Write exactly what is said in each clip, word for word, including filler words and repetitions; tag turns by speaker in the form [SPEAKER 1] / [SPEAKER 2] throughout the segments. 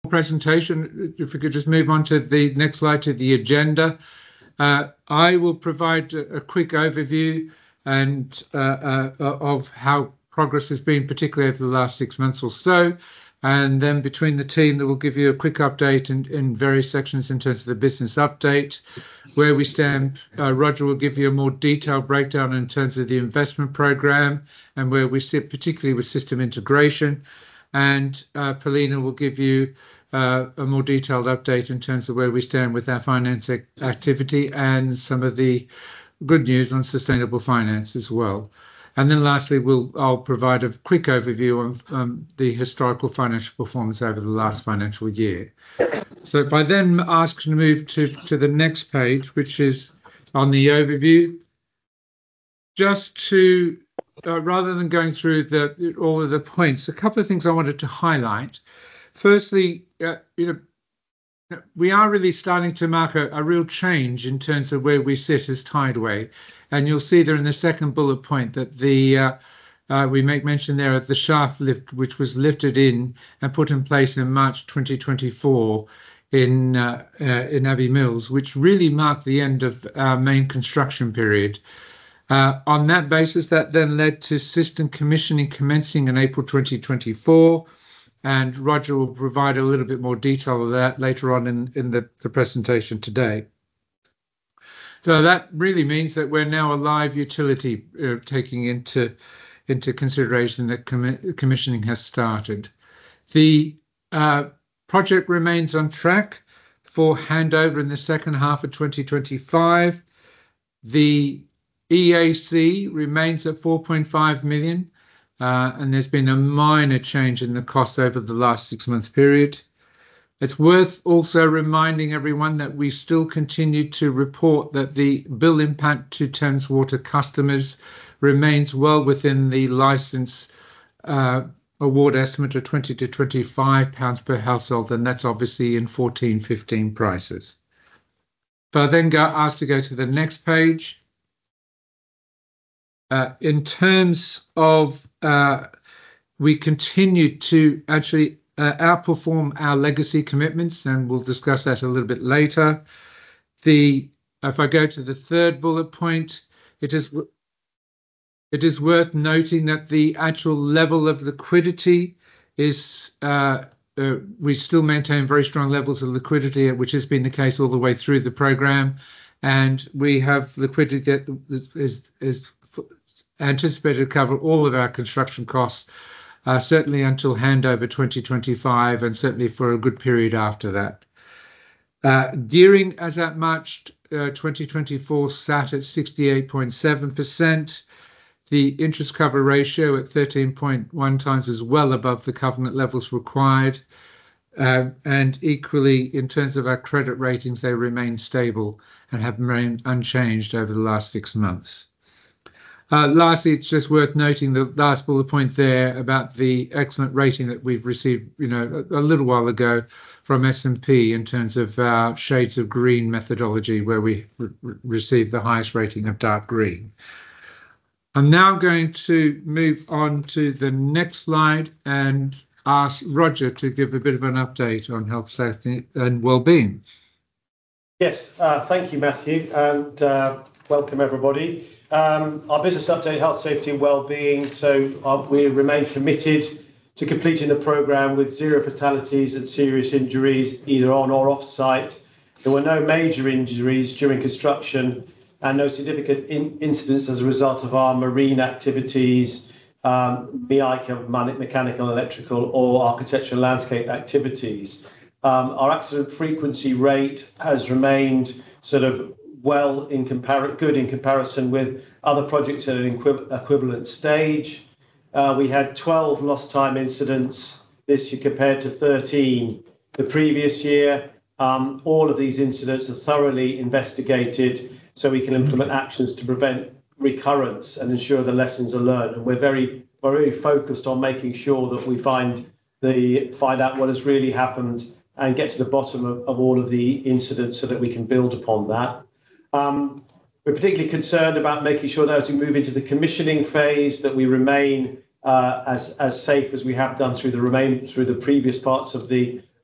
[SPEAKER 1] presentation. If we could just move on to the next slide, to the agenda. Uh, I will provide a, a quick overview and uh, uh, of how progress has been, particularly over the last six months or so. And then between the team, that will give you a quick update in, in various sections in terms of the business update, where we stand. Uh, Roger will give you a more detailed breakdown in terms of the investment program and where we sit, particularly with system integration. And uh, Paulina will give you uh, a more detailed update in terms of where we stand with our finance activity and some of the good news on sustainable finance as well. And then lastly, we'll, I'll provide a quick overview of um, the historical financial performance over the last financial year. So if I then ask you to move to, to the next page, which is on the overview, just to, uh, rather than going through the, all of the points, a couple of things I wanted to highlight. Firstly, uh, you know, we are really starting to mark a, a real change in terms of where we sit as Tideway. And you'll see there in the second bullet point that the uh, uh, we make mention there of the shaft lift, which was lifted in and put in place in March twenty twenty-four in uh, uh, in Abbey Mills, which really marked the end of our main construction period. Uh, on that basis, that then led to system commissioning commencing in April twenty twenty-four. And Roger will provide a little bit more detail of that later on in, in the, the presentation today. So that really means that we're now a live utility, uh, taking into, into consideration that com commissioning has started. The uh, project remains on track for handover in the second half of twenty twenty-five. The E A C remains at four point five million. Uh, and there's been a minor change in the cost over the last six months period. It's worth also reminding everyone that we still continue to report that the bill impact to Thames Water customers remains well within the licence uh, award estimate of twenty to twenty-five pounds per household, and that's obviously in fourteen fifteen prices. If I then go, asked to go to the next page. Uh, in terms of, uh, we continue to actually uh, outperform our legacy commitments, and we'll discuss that a little bit later. The, if I go to the third bullet point, it is, it is worth noting that the actual level of liquidity is, uh, uh, we still maintain very strong levels of liquidity, which has been the case all the way through the program. And we have liquidity that is, is anticipated to cover all of our construction costs, uh, certainly until handover twenty twenty-five, and certainly for a good period after that. Uh, gearing as at March uh, twenty twenty-four sat at sixty-eight point seven percent. The interest cover ratio at thirteen point one times is well above the covenant levels required. Uh, and equally, in terms of our credit ratings, they remain stable and have remained unchanged over the last six months. Uh, lastly, it's just worth noting the last bullet point there about the excellent rating that we've received, you know, a, a little while ago from S and P in terms of our shades of green methodology, where we re received the highest rating of dark green. I'm now going to move on to the next slide and ask Roger to give a bit of an update on health, safety and well-being.
[SPEAKER 2] Yes, uh, thank you, Matthew, and uh, welcome everybody. Um, our business update, health, safety and well-being. So uh, we remain committed to completing the programme with zero fatalities and serious injuries, either on or off site. There were no major injuries during construction and no significant in incidents as a result of our marine activities, um, M I C A, mechanical, electrical or architectural landscape activities. Um, our accident frequency rate has remained sort of well in compar good in comparison with other projects at an equi equivalent stage. Uh, we had twelve lost time incidents this year compared to thirteen the previous year. Um, all of these incidents are thoroughly investigated so we can implement actions to prevent recurrence and ensure the lessons are learned. And we're very, we're very focused on making sure that we find the find out what has really happened and get to the bottom of, of all of the incidents so that we can build upon that. Um, we're particularly concerned about making sure that as we move into the commissioning phase, that we remain uh, as as safe as we have done through the remain through the previous parts of the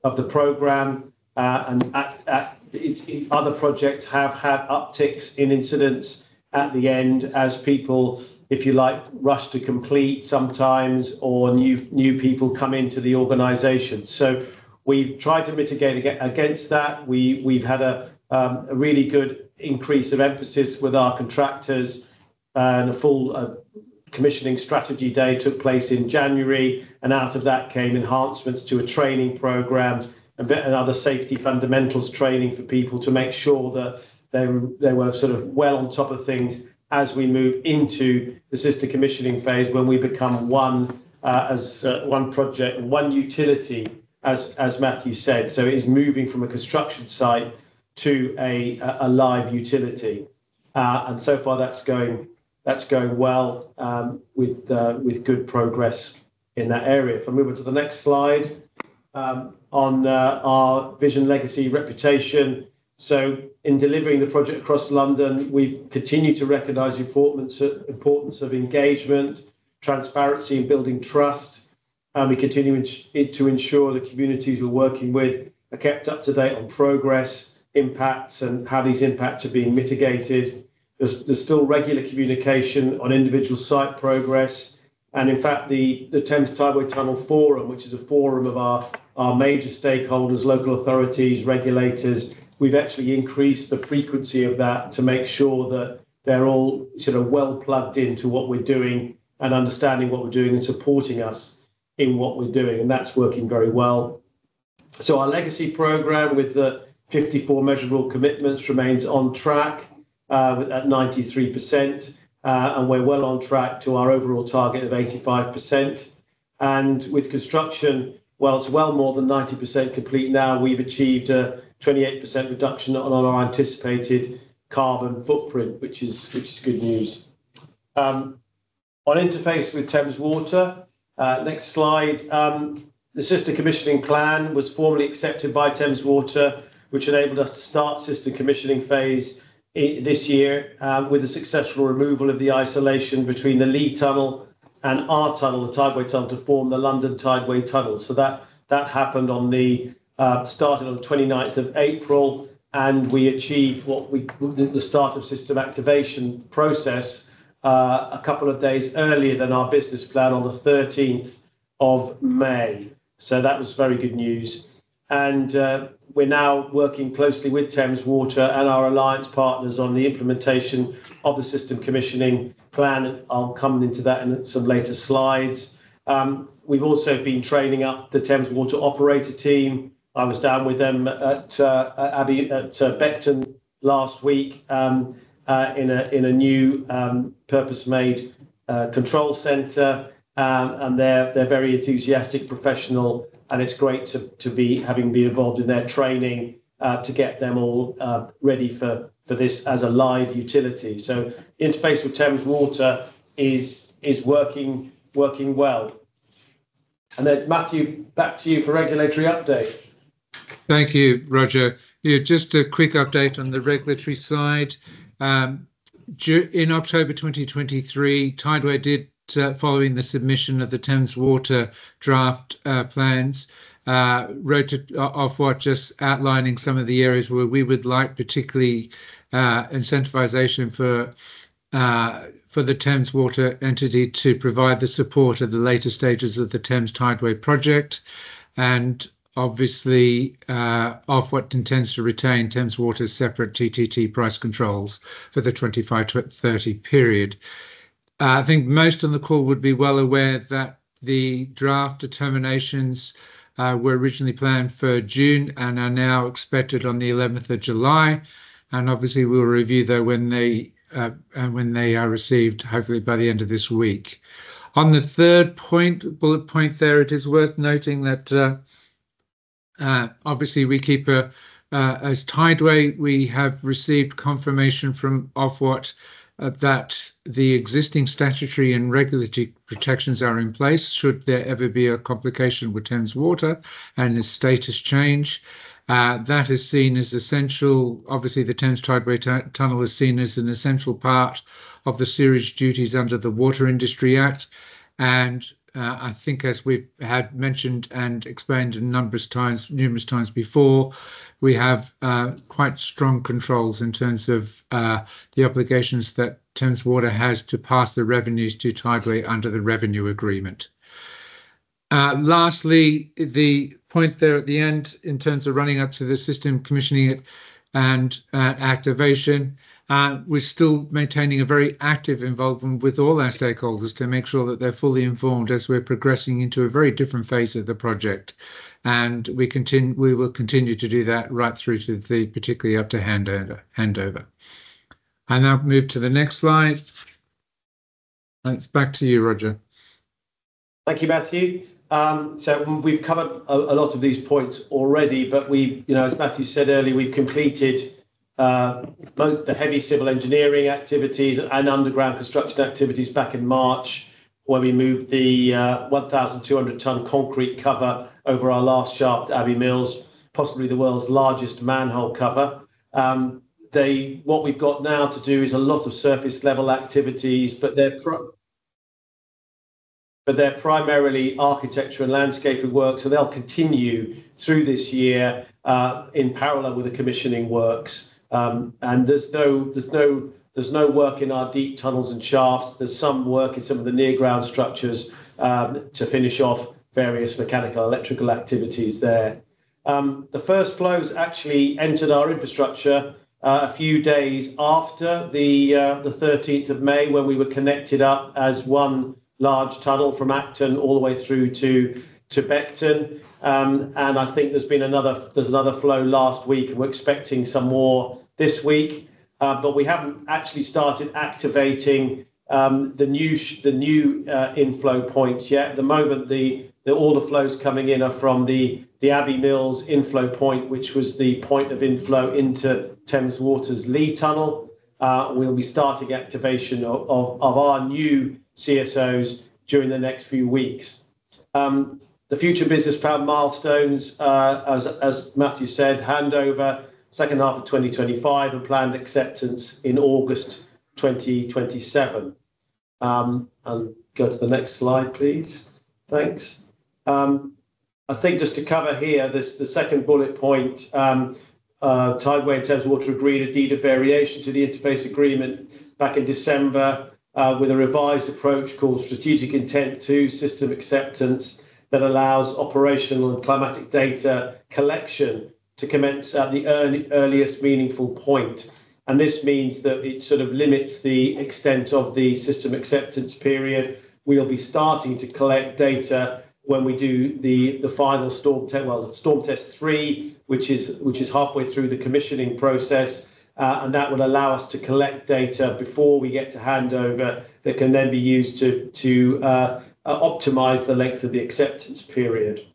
[SPEAKER 2] of the programme, uh, and at, at, it, it, other projects have had upticks in incidents at the end as people, if you like, rush to complete sometimes, or new new people come into the organisation. So we've tried to mitigate against that. We, we've had a, um, a really good increase of emphasis with our contractors, uh, and a full uh, commissioning strategy day took place in January, and out of that came enhancements to a training programme and other safety fundamentals training for people to make sure that they, they were sort of well on top of things as we move into the sister commissioning phase, when we become one uh, as uh, one project, one utility, as as Matthew said. So it is moving from a construction site to a a live utility, uh, and so far that's going that's going well, um, with uh, with good progress in that area. If I move on to the next slide, um, on uh, our vision, legacy, reputation. So in delivering the project across London, we've continued to recognise the importance of, importance of engagement, transparency, and building trust. And we continue to ensure the communities we're working with are kept up to date on progress, impacts, and how these impacts are being mitigated. There's, there's still regular communication on individual site progress. And in fact, the, the Thames Tideway Tunnel Forum, which is a forum of our, our major stakeholders, local authorities, regulators, we've actually increased the frequency of that to make sure that they're all sort of well plugged into what we're doing and understanding what we're doing and supporting us in what we're doing. And that's working very well. So our legacy programme with the fifty-four measurable commitments remains on track uh, at ninety-three percent. Uh, and we're well on track to our overall target of eighty-five percent. And with construction, well, it's well more than ninety percent complete now. We've achieved a twenty-eight percent reduction on our anticipated carbon footprint, which is which is good news. Um, on interface with Thames Water, uh, next slide. Um, the sister commissioning plan was formally accepted by Thames Water, which enabled us to start sister commissioning phase this year, um, with the successful removal of the isolation between the Lee Tunnel and our tunnel, the Tideway Tunnel, to form the London Tideway Tunnel. So that that happened on the uh, started on the twenty-ninth of April, and we achieved what we the start of system activation process uh, a couple of days earlier than our business plan on the thirteenth of May. So that was very good news. And uh, we're now working closely with Thames Water and our alliance partners on the implementation of the system commissioning plan. I'll come into that in some later slides. Um, we've also been training up the Thames Water operator team. I was down with them at uh, Abbey at uh, Beckton last week um, uh, in a in a new um, purpose-made uh, control centre. Um, and they're they're very enthusiastic, professional, and it's great to to be having been involved in their training uh, to get them all uh, ready for for this as a live utility. So interface with Thames Water is is working working well. And then Matthew, back to you for regulatory update.
[SPEAKER 1] Thank you, Roger. Yeah, just a quick update on the regulatory side. Um, in October twenty twenty-three, Tideway did, uh, following the submission of the Thames Water draft uh, plans, uh, wrote to, uh, Ofwat just outlining some of the areas where we would like particularly uh, incentivisation for uh, for the Thames Water entity to provide the support of the later stages of the Thames Tideway project. And obviously, uh, Ofwat intends to retain Thames Water's separate T T T price controls for the twenty-five to thirty period. Uh, I think most on the call would be well aware that the draft determinations uh, were originally planned for June and are now expected on the eleventh of July. And obviously, we'll review that when they uh, when they are received, hopefully by the end of this week. On the third point, bullet point there, it is worth noting that uh, Uh, obviously, we keep a, uh, as Tideway, we have received confirmation from Ofwat uh, that the existing statutory and regulatory protections are in place should there ever be a complication with Thames Water and the status change. Uh, that is seen as essential. Obviously, the Thames Tideway t- Tunnel is seen as an essential part of the sewerage duties under the Water Industry Act. And uh, I think, as we've had mentioned and explained numerous times, numerous times before, we have uh, quite strong controls in terms of uh, the obligations that Thames Water has to pass the revenues to Tideway under the revenue agreement. Uh, lastly, the point there at the end in terms of running up to the system, commissioning it and uh, activation, uh, we're still maintaining a very active involvement with all our stakeholders to make sure that they're fully informed as we're progressing into a very different phase of the project. And we continue, we will continue to do that right through to the particularly up to handover. handover. I now move to the next slide. It's back to you, Roger.
[SPEAKER 2] Thank you, Matthew. Um, so we've covered a, a lot of these points already, but we, you know, as Matthew said earlier, we've completed uh, the heavy civil engineering activities and underground construction activities back in March, where we moved the uh, one thousand two hundred ton concrete cover over our last shaft, Abbey Mills, possibly the world's largest manhole cover. Um, they, what we've got now to do is a lot of surface level activities, but they're pro but they're primarily architecture and landscaping work, so they'll continue through this year uh, in parallel with the commissioning works. Um, and there's no, there's no, there's no work in our deep tunnels and shafts. There's some work in some of the near ground structures um, to finish off various mechanical, electrical activities there. Um, the first flows actually entered our infrastructure uh, a few days after the uh, the thirteenth of May, when we were connected up as one large tunnel from Acton all the way through to to Beckton, um, and I think there's been another there's another flow last week, and we're expecting some more this week. Uh, but we haven't actually started activating um, the new the new uh, inflow points yet. At the moment, the, the all the flows coming in are from the the Abbey Mills inflow point, which was the point of inflow into Thames Water's Lee Tunnel. Uh, we'll be starting activation of, of, of our new C S Os during the next few weeks. Um, the future business plan milestones, uh, as, as Matthew said, handover second half of twenty twenty-five and planned acceptance in August twenty twenty-seven. Um, and go to the next slide, please. Thanks. Um, I think just to cover here, this the second bullet point, um, uh, Tideway and Thames Water agreed a deed of variation to the interface agreement back in December, Uh, with a revised approach called Strategic Intent to System Acceptance that allows operational and climatic data collection to commence at the early, earliest meaningful point. And this means that it sort of limits the extent of the system acceptance period. We'll be starting to collect data when we do the, the final storm test, well, storm test three, which is, which is halfway through the commissioning process. Uh, and that will allow us to collect data before we get to handover that can then be used to, to uh, uh, optimize the length of the acceptance period.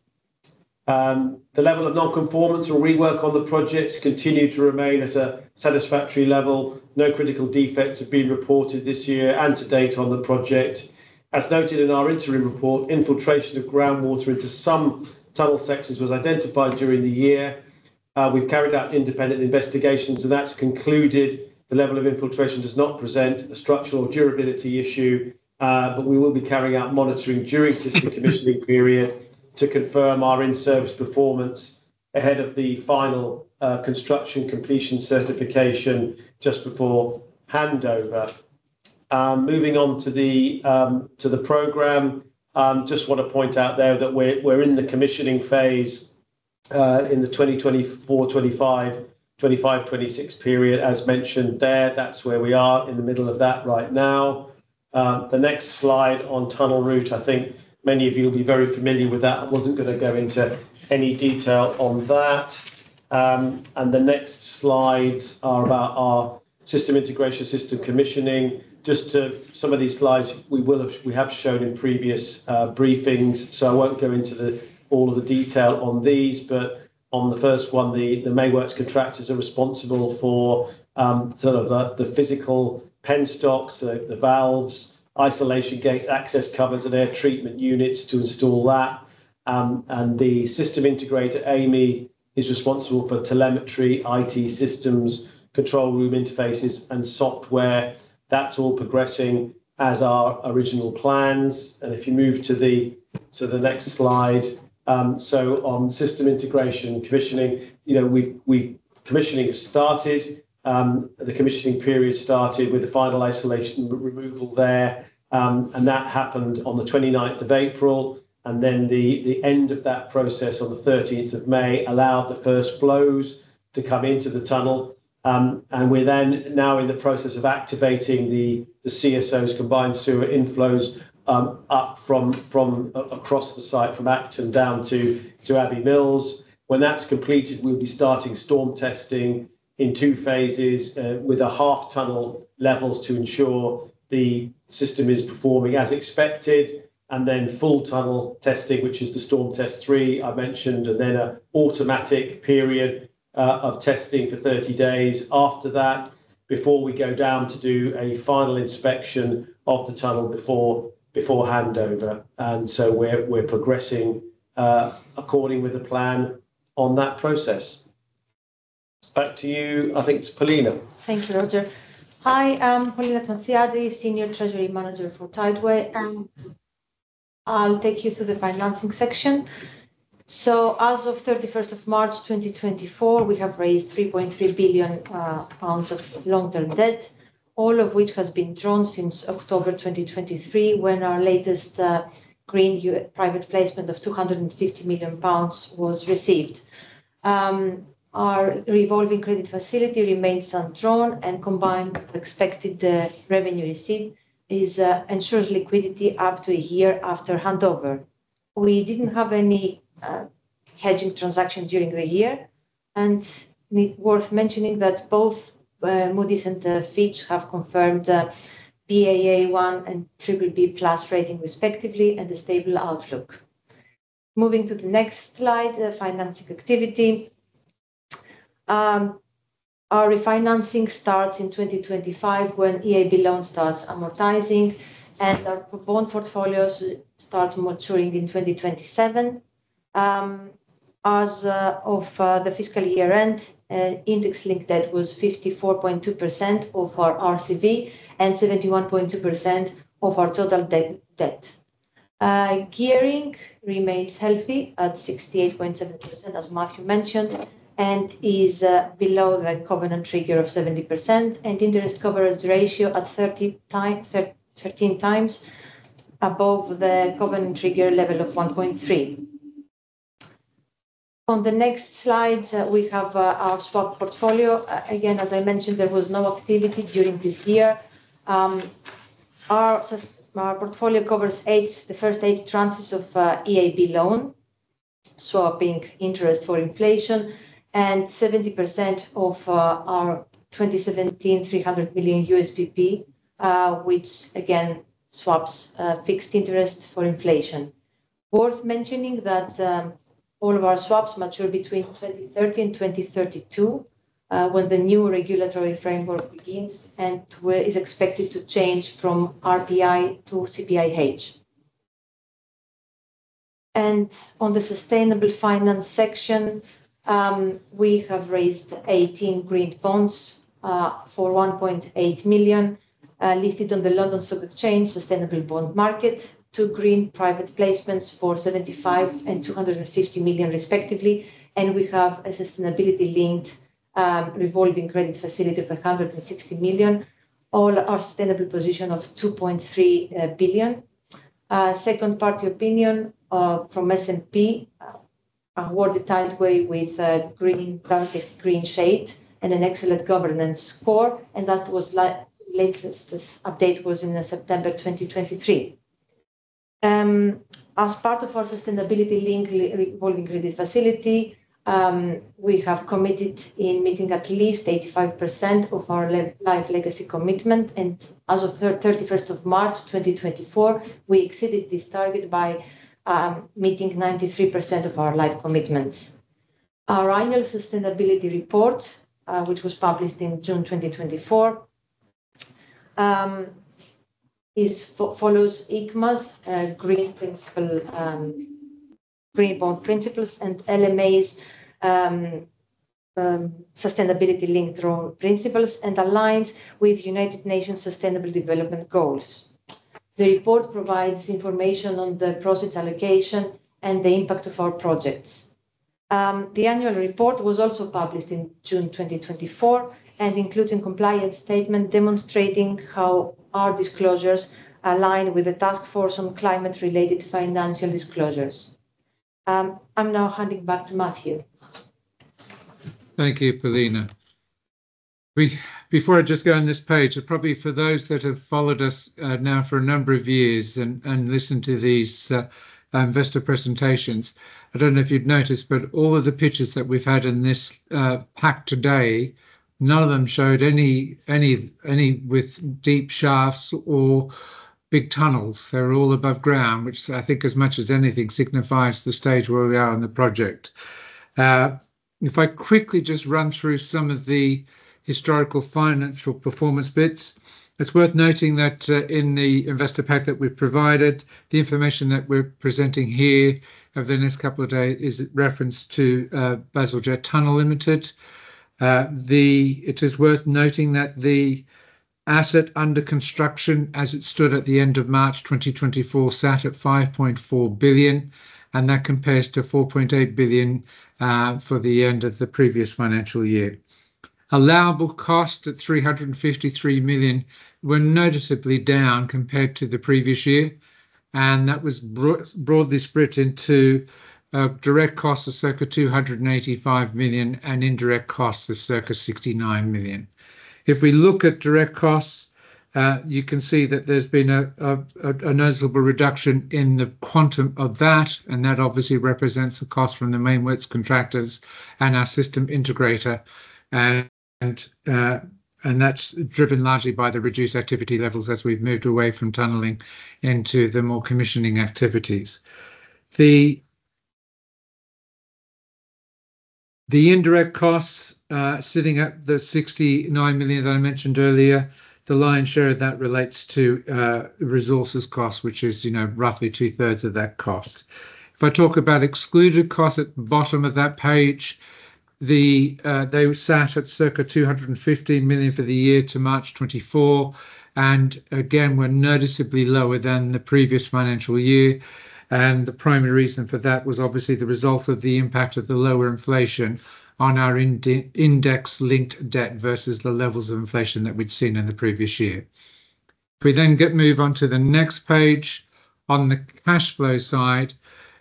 [SPEAKER 2] Um, the level of non-conformance or rework on the projects continue to remain at a satisfactory level. No critical defects have been reported this year and to date on the project. As noted in our interim report, infiltration of groundwater into some tunnel sections was identified during the year. Uh, we've carried out independent investigations, and that's concluded the level of infiltration does not present a structural durability issue, uh, but we will be carrying out monitoring during system commissioning period to confirm our in-service performance ahead of the final uh, construction completion certification just before handover. Um, moving on to the um, to the programme, um, just want to point out there that we're we're in the commissioning phase. Uh, in the twenty twenty-four twenty-five, twenty-five twenty-six period, as mentioned there. That's where we are, in the middle of that right now. Um, the next slide on tunnel route, I think many of you will be very familiar with that. I wasn't going to go into any detail on that. Um, and the next slides are about our system integration, system commissioning. Just to some of these slides we will have we have shown in previous uh, briefings, so I won't go into the all of the detail on these, but on the first one, the, the Mayworks contractors are responsible for um, sort of the, the physical pen stocks, the, the valves, isolation gates, access covers and air treatment units to install that. Um, and the system integrator, Amy, is responsible for telemetry, I T systems, control room interfaces and software. That's all progressing as our original plans. And if you move to the to the next slide, um, so on system integration commissioning, you know, we've we commissioning has started. Um, the commissioning period started with the final isolation removal there, um, and that happened on the twenty-ninth of April. And then the, the end of that process on the thirteenth of May allowed the first flows to come into the tunnel. Um, and we're then now in the process of activating the, the C S O's combined sewer inflows um, up from, from uh, across the site from Acton down to, to Abbey Mills. When that's completed, we'll be starting storm testing in two phases uh, with a half tunnel levels to ensure the system is performing as expected, and then full tunnel testing, which is the storm test three I mentioned, and then an automatic period uh, of testing for thirty days after that, before we go down to do a final inspection of the tunnel before before handover. And so we're we're progressing uh, according with the plan on that process. Back to you, I think it's Paulina.
[SPEAKER 3] Thank you, Roger. Hi, I'm Paulina Tanziadi, Senior Treasury Manager for Tideway, and I'll take you through the financing section. So as of thirty-first of March twenty twenty-four, we have raised three point three billion uh, pounds of long-term debt, all of which has been drawn since October twenty twenty-three, when our latest uh, green U private placement of two hundred fifty million pounds was received. Um, our revolving credit facility remains undrawn, and combined with expected uh, revenue receipt is uh, ensures liquidity up to a year after handover. We didn't have any uh, hedging transaction during the year, and worth mentioning that both uh, Moody's and uh, Fitch have confirmed uh, B A A one and triple B plus rating respectively, and a stable outlook. Moving to the next slide, uh, financing activity. Um, Our refinancing starts in twenty twenty-five when E I B loan starts amortizing, and our bond portfolios start maturing in twenty twenty-seven. Um, as uh, of uh, the fiscal year end, uh, index-linked debt was fifty-four point two percent of our R C V and seventy-one point two percent of our total de debt. Uh, gearing remains healthy at sixty-eight point seven percent, as Matthew mentioned, and is uh, below the covenant trigger of seventy percent, and interest coverage ratio at thirty time, thirteen times above the covenant trigger level of one point three. On the next slides, uh, we have uh, our swap portfolio. Uh, again, as I mentioned, there was no activity during this year. Um, our, our portfolio covers eight, the first eight tranches of uh, E A B loan, swapping interest for inflation, and seventy percent of uh, our twenty seventeen three hundred million U S P P, uh, which again swaps uh, fixed interest for inflation. Worth mentioning that um, all of our swaps mature between twenty thirty and twenty thirty-two, uh, when the new regulatory framework begins and is expected to change from R P I to C P I H. And on the sustainable finance section, um, we have raised eighteen green bonds uh, for one point eight million, uh, listed on the London Stock Exchange Sustainable Bond Market, two green private placements for seventy-five and two hundred fifty million respectively, and we have a sustainability-linked um, revolving credit facility of one hundred sixty million, all our sustainable position of two point three uh, billion. Uh, second party opinion uh, from S and P uh, awarded Tideway with a green, darkest green shade and an excellent governance score, and that was la latest update was in September twenty twenty-three. Um, as part of our sustainability link revolving credit facility, um, we have committed in meeting at least eighty-five percent of our le life legacy commitment, and as of thirty-first of March twenty twenty-four, we exceeded this target by um, meeting ninety-three percent of our life commitments. Our annual sustainability report, uh, which was published in June twenty twenty-four, um, is fo follows I C M A's uh, green principle, um, green bond principles, and L M A's um, um, sustainability linked principles, and aligns with United Nations Sustainable Development Goals. The report provides information on the proceeds allocation and the impact of our projects. Um, the annual report was also published in June twenty twenty-four and includes a compliance statement demonstrating how our disclosures align with the Task Force on Climate-Related Financial Disclosures. Um, I'm now handing back to Matthew.
[SPEAKER 1] Thank you, Paulina. We, before I just go on this page, probably for those that have followed us uh, now for a number of years and, and listened to these uh, investor presentations, I don't know if you'd noticed, but all of the pictures that we've had in this uh, pack today, none of them showed any any any with deep shafts or big tunnels. They're all above ground, which I think as much as anything signifies the stage where we are in the project. Uh, if I quickly just run through some of the historical financial performance bits, it's worth noting that uh, in the investor pack that we've provided, the information that we're presenting here over the next couple of days is reference to uh, Bazalgette Tunnel Limited. Uh, the, it is worth noting that the asset under construction as it stood at the end of March twenty twenty-four sat at five point four billion, and that compares to four point eight billion uh, for the end of the previous financial year. Allowable cost at three hundred fifty-three million were noticeably down compared to the previous year, and that was bro broadly split into uh, direct costs of circa two hundred eighty-five million and indirect costs of circa sixty-nine million. If we look at direct costs, uh, you can see that there's been a, a, a noticeable reduction in the quantum of that, and that obviously represents the cost from the main works contractors and our system integrator. And And, uh, and that's driven largely by the reduced activity levels as we've moved away from tunnelling into the more commissioning activities. The, the indirect costs uh, sitting at the sixty-nine million that I mentioned earlier, the lion's share of that relates to uh, resources costs, which is, you know, roughly two thirds of that cost. If I talk about excluded costs at the bottom of that page, The uh, they sat at circa two hundred fifteen million for the year to March twenty-four, and again were noticeably lower than the previous financial year. And the primary reason for that was obviously the result of the impact of the lower inflation on our ind index-linked debt versus the levels of inflation that we'd seen in the previous year. If we then get move on to the next page, on the cash flow side,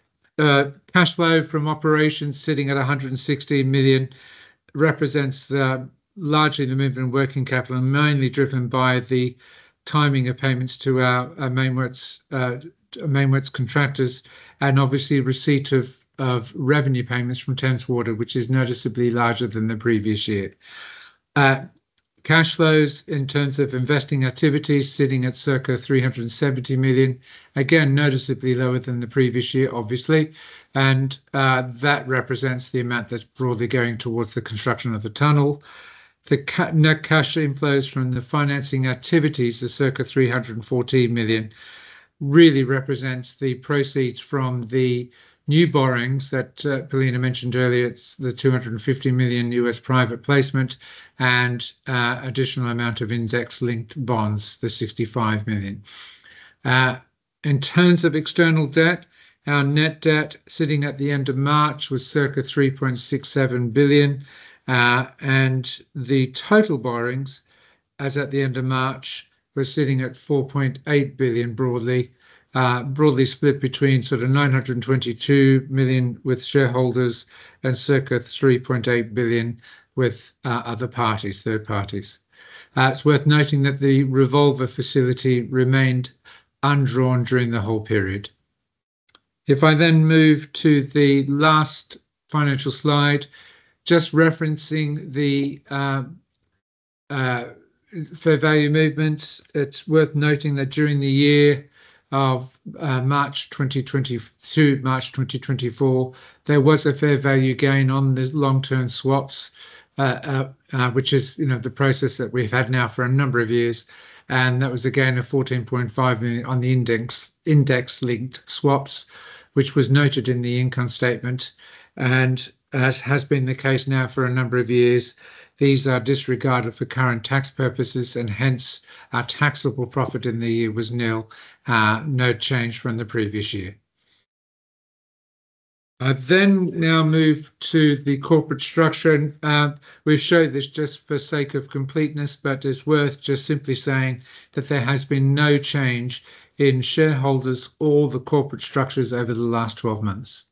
[SPEAKER 1] Uh, cash flow from operations sitting at one hundred sixteen million represents uh, largely the movement in working capital, and mainly driven by the timing of payments to our, our main works uh, main works contractors, and obviously receipt of of revenue payments from Thames Water, which is noticeably larger than the previous year. Uh, Cash flows in terms of investing activities sitting at circa three hundred seventy million, again noticeably lower than the previous year, obviously, and uh, that represents the amount that's broadly going towards the construction of the tunnel. The ca net cash inflows from the financing activities, the circa three hundred fourteen million, really represents the proceeds from the new borrowings that uh, Paulina mentioned earlier. It's the two hundred fifty million U S private placement and uh, additional amount of index-linked bonds, the sixty-five million. Uh, in terms of external debt, our net debt sitting at the end of March was circa three point six seven billion, uh, and the total borrowings as at the end of March we're sitting at four point eight billion broadly, uh, broadly split between sort of nine hundred twenty-two million with shareholders and circa three point eight billion with uh, other parties, third parties. Uh, it's worth noting that the revolver facility remained undrawn during the whole period. If I then move to the last financial slide, just referencing the uh, uh, fair value movements, it's worth noting that during the year of uh, March twenty twenty-two, March twenty twenty-four, there was a fair value gain on the long-term swaps, uh, uh, uh, which is, you know, the process that we've had now for a number of years, and that was a gain of fourteen point five million on the index index-linked swaps, which was noted in the income statement. And as has been the case now for a number of years, these are disregarded for current tax purposes, and hence our taxable profit in the year was nil, uh, no change from the previous year. I then now move to the corporate structure, and uh, we've showed this just for sake of completeness, but it's worth just simply saying that there has been no change in shareholders or the corporate structures over the last twelve months.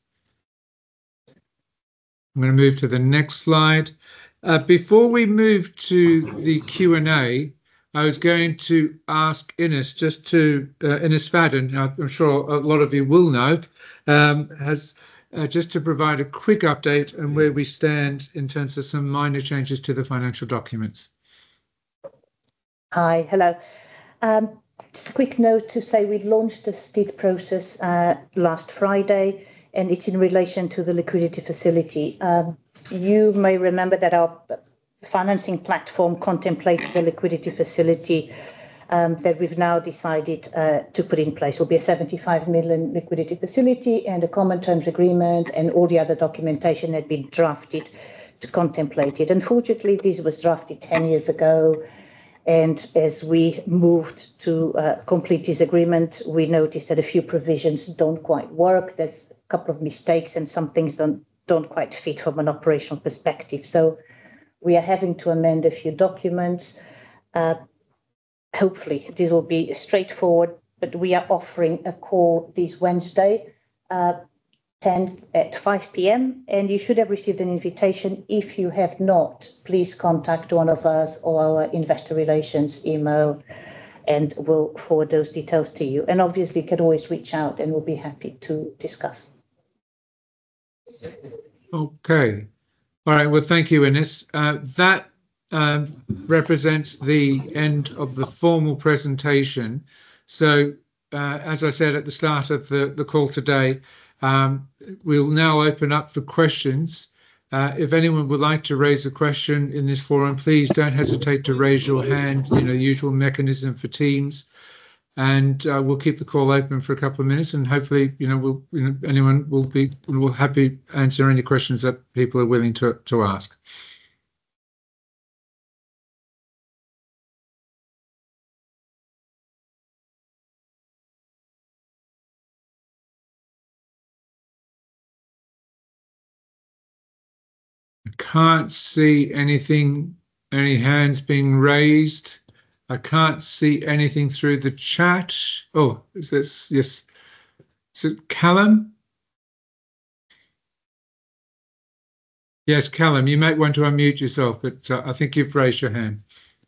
[SPEAKER 1] I'm going to move to the next slide. Uh, before we move to the Q and A, I was going to ask Ines just to, uh, Ines Fadden, I'm sure a lot of you will know, um, has uh, just to provide a quick update on where we stand in terms of some minor changes to the financial documents.
[SPEAKER 4] Hi, hello. Um, just a quick note to say we launched the S T I D process uh, last Friday, and it's in relation to the liquidity facility. Um, you may remember that our financing platform contemplates the liquidity facility um, that we've now decided uh, to put in place. It will be a seventy-five million liquidity facility, and a common terms agreement and all the other documentation had been drafted to contemplate it. Unfortunately, this was drafted ten years ago. And as we moved to uh, complete this agreement, we noticed that a few provisions don't quite work. There's a couple of mistakes, and some things don't, don't quite fit from an operational perspective. So we are having to amend a few documents. Uh, hopefully, this will be straightforward, but we are offering a call this Wednesday, uh, ten at five p m and you should have received an invitation. If you have not, please contact one of us or our investor relations email, and we'll forward those details to you. And obviously, you can always reach out, and we'll be happy to discuss.
[SPEAKER 1] Okay. All right. Well, thank you, Ines. Uh, that um, represents the end of the formal presentation. So, uh, as I said at the start of the, the call today, um, we'll now open up for questions. Uh, if anyone would like to raise a question in this forum, please don't hesitate to raise your hand, you know, the usual mechanism for Teams. And uh, we'll keep the call open for a couple of minutes, and hopefully, you know, we'll, you know, anyone will be will happy to answer any questions that people are willing to, to ask. I can't see anything, any hands being raised. I can't see anything through the chat. Oh, is this, yes. Is it Callum? Yes, Callum, you might want to unmute yourself, but uh, I think you've raised your hand.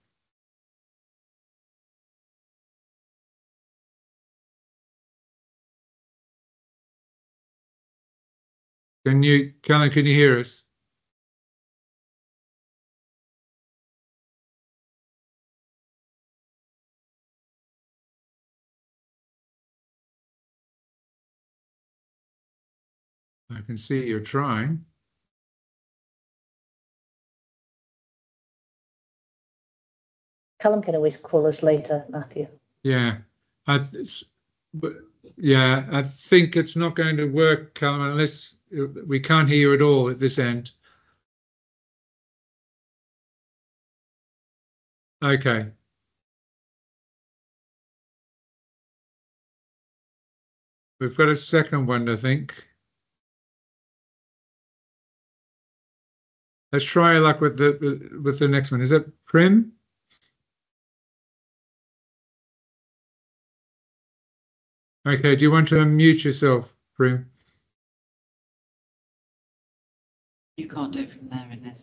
[SPEAKER 1] Can you, Callum, can you hear us? I can see you're trying.
[SPEAKER 4] Callum can always call us later, Matthew.
[SPEAKER 1] Yeah, I th but yeah, I think it's not going to work, Callum, unless we can't hear you at all at this end. Okay. We've got a second one, I think. Let's try our luck with the with the next one. Is that Prim? Okay, do you want to unmute yourself, Prim?
[SPEAKER 5] You can't do it from there, Ines.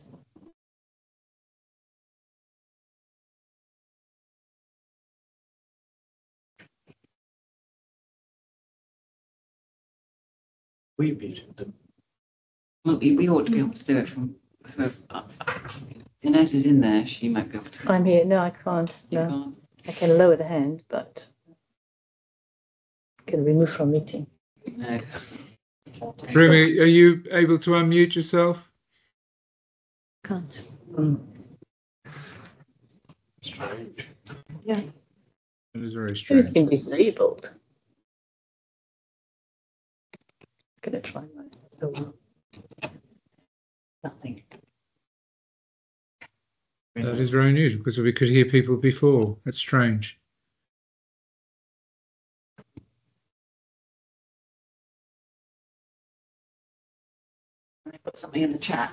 [SPEAKER 2] We muted them.
[SPEAKER 5] Well, we, we ought to be able to do it from. from uh, Ines is in there. She might be able to.
[SPEAKER 4] I'm here. No, I can't.
[SPEAKER 5] You
[SPEAKER 4] No.
[SPEAKER 5] can't.
[SPEAKER 4] I can lower the hand, but can remove from meeting.
[SPEAKER 5] No.
[SPEAKER 1] Prim, are you able to unmute yourself?
[SPEAKER 3] Can't.
[SPEAKER 4] Mm.
[SPEAKER 2] Strange.
[SPEAKER 4] Yeah.
[SPEAKER 1] It is very
[SPEAKER 4] It's
[SPEAKER 1] strange.
[SPEAKER 4] been disabled. Gonna try my. Oh.
[SPEAKER 1] That is very unusual because we could hear people before. That's strange.
[SPEAKER 5] I put something in the chat.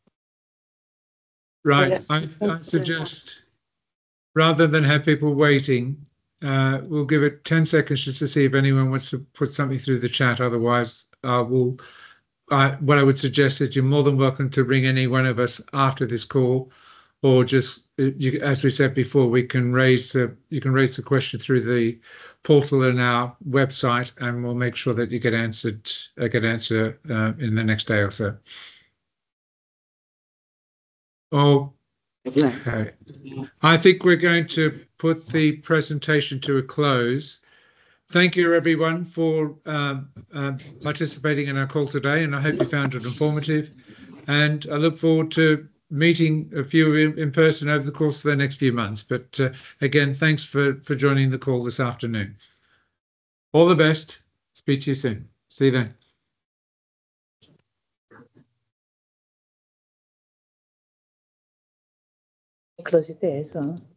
[SPEAKER 1] Right. I, I suggest rather than have people waiting, uh, we'll give it ten seconds just to see if anyone wants to put something through the chat. Otherwise, uh, we'll. I, what I would suggest is you're more than welcome to ring any one of us after this call, or just you, as we said before, we can raise the you can raise the question through the portal in our website, and we'll make sure that you get answered uh, get answered uh, in the next day or so. Oh. Okay. I think we're going to put the presentation to a close. Thank you, everyone, for um, uh, participating in our call today, and I hope you found it informative. And I look forward to meeting a few in, in person over the course of the next few months. But uh, again, thanks for, for joining the call this afternoon. All the best. Speak to you soon. See you then.
[SPEAKER 4] Close it there, so.